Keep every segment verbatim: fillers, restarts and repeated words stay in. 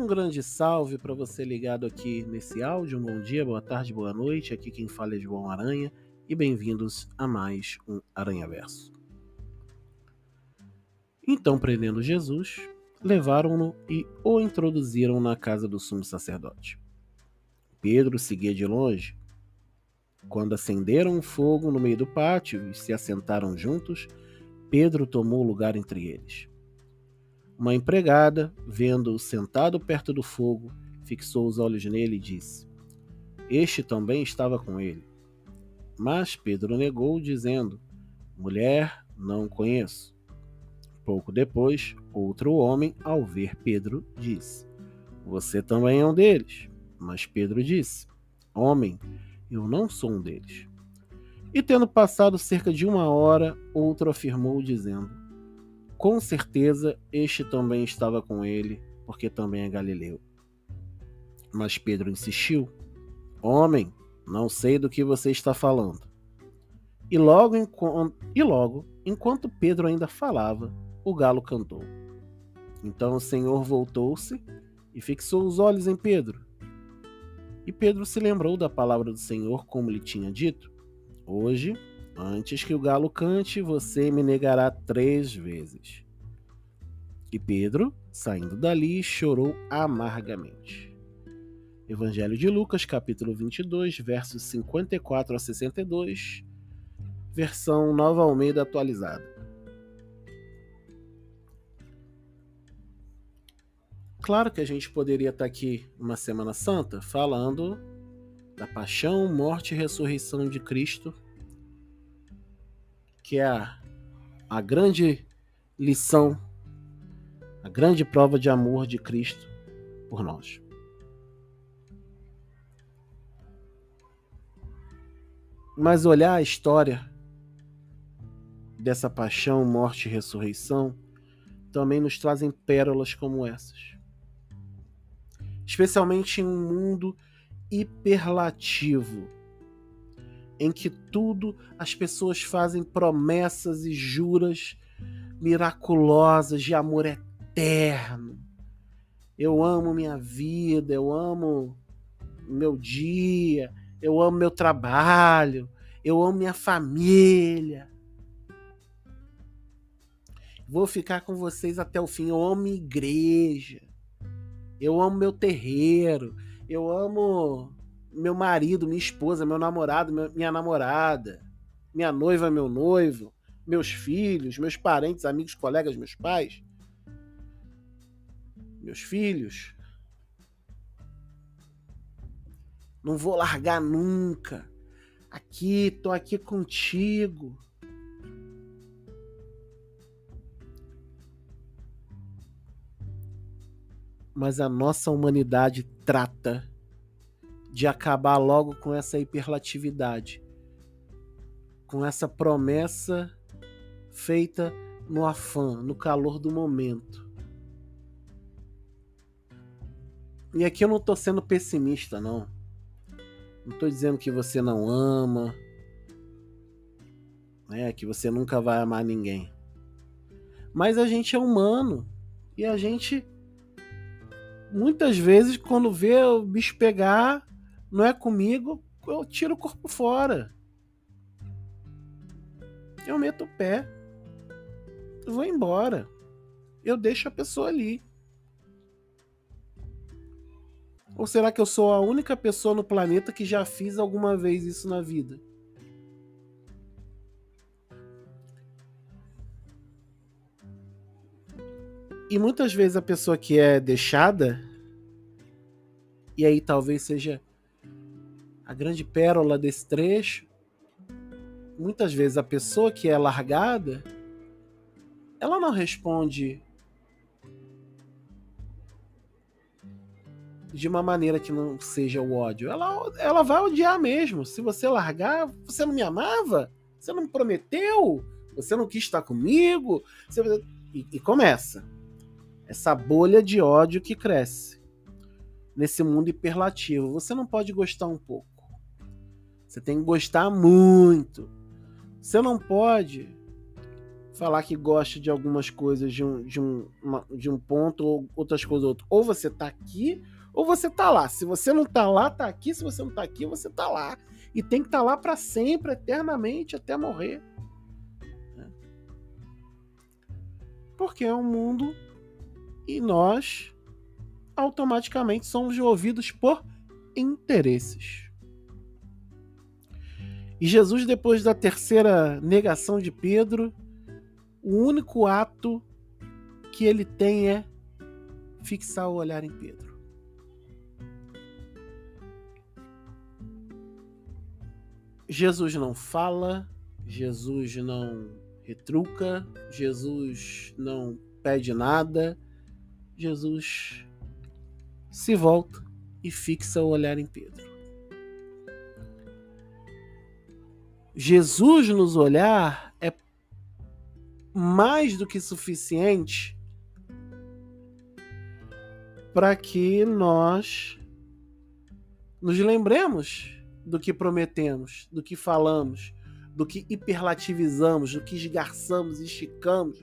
grande salve para você ligado aqui nesse áudio. Um bom dia, boa tarde, boa noite. Aqui quem fala é João Aranha e bem-vindos a mais um Aranhaverso. Então, prendendo Jesus, levaram-no e o introduziram na casa do sumo sacerdote. Pedro seguia de longe. Quando acenderam um fogo no meio do pátio e se assentaram juntos, Pedro tomou lugar entre eles. Uma empregada, vendo-o sentado perto do fogo, fixou os olhos nele e disse: Este também estava com ele. Mas Pedro negou, dizendo: Mulher, não o conheço. Pouco depois, outro homem, ao ver Pedro, disse: Você também é um deles. Mas Pedro disse: Homem, eu não sou um deles. E tendo passado cerca de uma hora, outro afirmou, dizendo: Com certeza este também estava com ele, porque também é galileu. Mas Pedro insistiu: Homem, não sei do que você está falando. E logo, enquanto, e logo, enquanto Pedro ainda falava, o galo cantou. Então o Senhor voltou-se e fixou os olhos em Pedro. E Pedro se lembrou da palavra do Senhor, como lhe tinha dito: Hoje, antes que o galo cante, você me negará três vezes. E Pedro, saindo dali, chorou amargamente. Evangelho de Lucas, capítulo vinte e dois, versos cinquenta e quatro a sessenta e dois, versão Nova Almeida atualizada. Claro que a gente poderia estar aqui uma Semana Santa falando da paixão, morte e ressurreição de Cristo, que é a, a grande lição, a grande prova de amor de Cristo por nós. Mas olhar a história dessa paixão, morte e ressurreição também nos trazem pérolas como essas. Especialmente em um mundo hiperlativo, em que tudo as pessoas fazem promessas e juras miraculosas de amor eterno. Eu amo minha vida, eu amo meu dia, eu amo meu trabalho, eu amo minha família. Vou ficar com vocês até o fim. Eu amo minha igreja, eu amo meu terreiro, eu amo meu marido, minha esposa, meu namorado, minha namorada, minha noiva, meu noivo, meus filhos, meus parentes, amigos, colegas, meus pais, meus filhos. Não vou largar nunca. Aqui, tô aqui contigo. Mas a nossa humanidade trata de acabar logo com essa hiperlatividade, com essa promessa feita no afã, no calor do momento. E aqui eu não estou sendo pessimista, não. Não estou dizendo que você não ama, né, que você nunca vai amar ninguém. Mas a gente é humano e a gente, muitas vezes, quando vê o bicho pegar, não é comigo, eu tiro o corpo fora. Eu meto o pé. Eu vou embora. Eu deixo a pessoa ali. Ou será que eu sou a única pessoa no planeta que já fiz alguma vez isso na vida? E muitas vezes a pessoa que é deixada, e aí talvez seja a grande pérola desse trecho, muitas vezes a pessoa que é largada, ela não responde de uma maneira que não seja o ódio. Ela, ela vai odiar mesmo. Se você largar, você não me amava? Você não me prometeu? Você não quis estar comigo? Você... E, e começa essa bolha de ódio que cresce nesse mundo hiperlativo. Você não pode gostar um pouco. Você tem que gostar muito. Você não pode falar que gosta de algumas coisas de um, de um, uma, de um ponto, ou outras coisas outro. Ou você tá aqui, ou você tá lá. Se você não tá lá, tá aqui. Se você não tá aqui, você tá lá. E tem que estar tá lá para sempre, eternamente, até morrer. Porque é um mundo e nós automaticamente somos movidos por interesses. E Jesus, depois da terceira negação de Pedro, o único ato que ele tem é fixar o olhar em Pedro. Jesus não fala, Jesus não retruca, Jesus não pede nada, Jesus se volta e fixa o olhar em Pedro. Jesus nos olhar é mais do que suficiente para que nós nos lembremos do que prometemos, do que falamos, do que hiperlativizamos, do que esgarçamos e esticamos.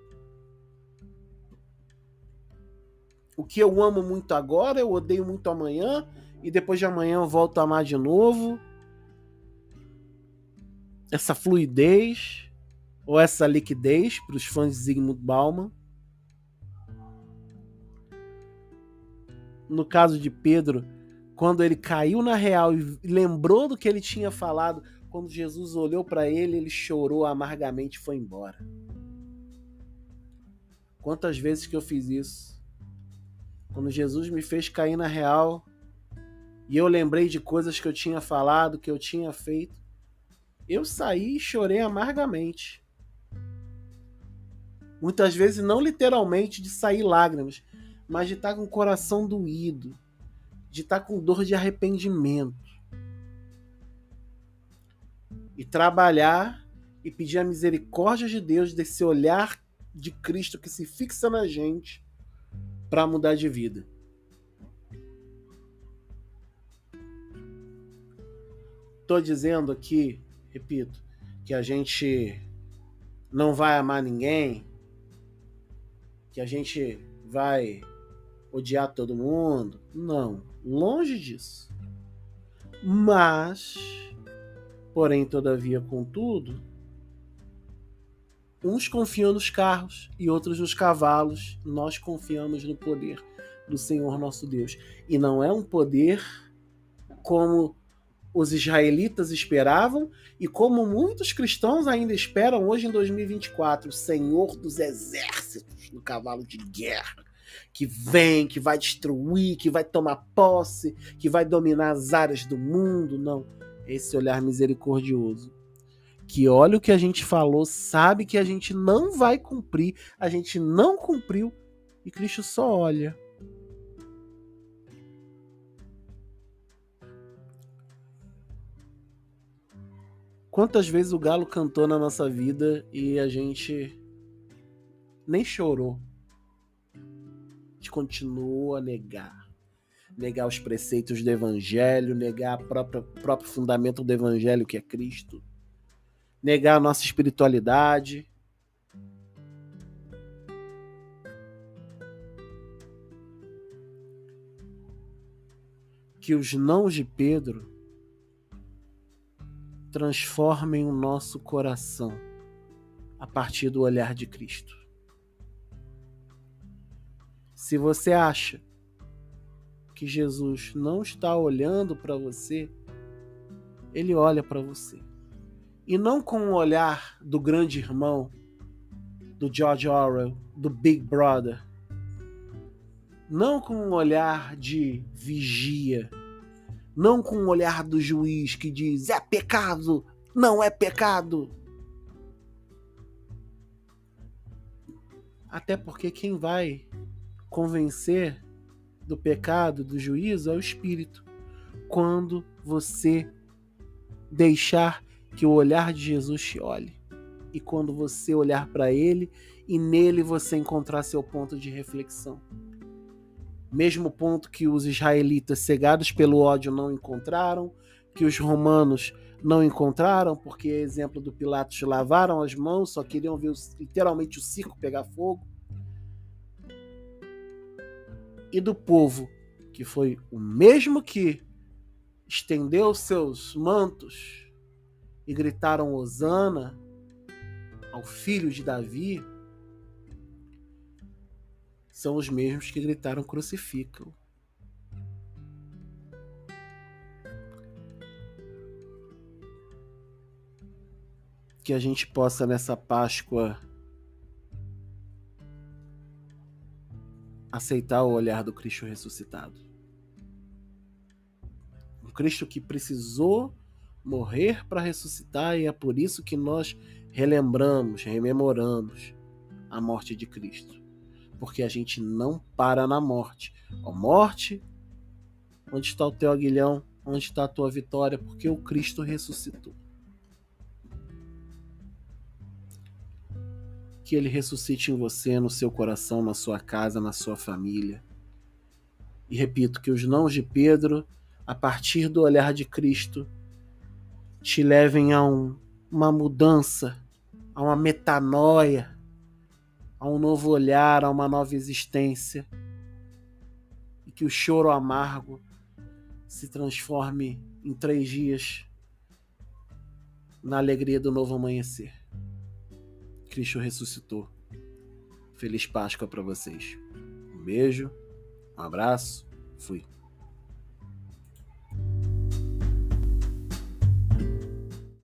O que eu amo muito agora, eu odeio muito amanhã, e depois de amanhã eu volto a amar de novo. Essa fluidez, ou essa liquidez, para os fãs de Zygmunt Bauman. No caso de Pedro, quando ele caiu na real e lembrou do que ele tinha falado, quando Jesus olhou para ele, ele chorou amargamente e foi embora. Quantas vezes que eu fiz isso? Quando Jesus me fez cair na real e eu lembrei de coisas que eu tinha falado, que eu tinha feito, eu saí e chorei amargamente. Muitas vezes não literalmente de sair lágrimas, mas de estar com o coração doído, de estar com dor de arrependimento. E trabalhar e pedir a misericórdia de Deus, desse olhar de Cristo que se fixa na gente para mudar de vida. Estou dizendo aqui, repito, que a gente não vai amar ninguém, que a gente vai odiar todo mundo. Não, longe disso. Mas, porém, todavia, contudo, uns confiam nos carros e outros nos cavalos. Nós confiamos no poder do Senhor nosso Deus. E não é um poder como os israelitas esperavam e como muitos cristãos ainda esperam hoje em dois mil e vinte e quatro. O Senhor dos exércitos no cavalo de guerra, que vem, que vai destruir, que vai tomar posse, que vai dominar as áreas do mundo. Não, esse olhar misericordioso, que olha o que a gente falou, sabe que a gente não vai cumprir, a gente não cumpriu, e Cristo só olha. Quantas vezes o galo cantou na nossa vida e a gente nem chorou? A gente continuou a negar. Negar os preceitos do Evangelho, negar o próprio, próprio fundamento do Evangelho, que é Cristo. Negar a nossa espiritualidade. Que os nãos de Pedro transformem o nosso coração a partir do olhar de Cristo. Se você acha que Jesus não está olhando para você, ele olha para você. E não com o olhar do grande irmão, do George Orwell, do Big Brother. Não com um olhar de vigia. Não com o olhar do juiz que diz, é pecado, não é pecado. Até porque quem vai convencer do pecado, do juízo, é o Espírito. Quando você deixar que o olhar de Jesus te olhe. E quando você olhar para ele e nele você encontrar seu ponto de reflexão. Mesmo ponto que os israelitas cegados pelo ódio não encontraram, que os romanos não encontraram, porque, exemplo do Pilatos, lavaram as mãos, só queriam ver literalmente o circo pegar fogo. E do povo, que foi o mesmo que estendeu seus mantos e gritaram hosana ao filho de Davi, são os mesmos que gritaram crucifica-o. Que a gente possa nessa Páscoa aceitar o olhar do Cristo ressuscitado. Um Cristo que precisou morrer para ressuscitar, e é por isso que nós relembramos, rememoramos a morte de Cristo. Porque a gente não para na morte. Ó morte, onde está o teu aguilhão? Onde está a tua vitória? Porque o Cristo ressuscitou. Que Ele ressuscite em você, no seu coração, na sua casa, na sua família. E repito, que os nãos de Pedro, a partir do olhar de Cristo, te levem a um, uma mudança, a uma metanoia, a um novo olhar, a uma nova existência. E que o choro amargo se transforme em três dias na alegria do novo amanhecer. Cristo ressuscitou. Feliz Páscoa para vocês. Um beijo, um abraço, fui.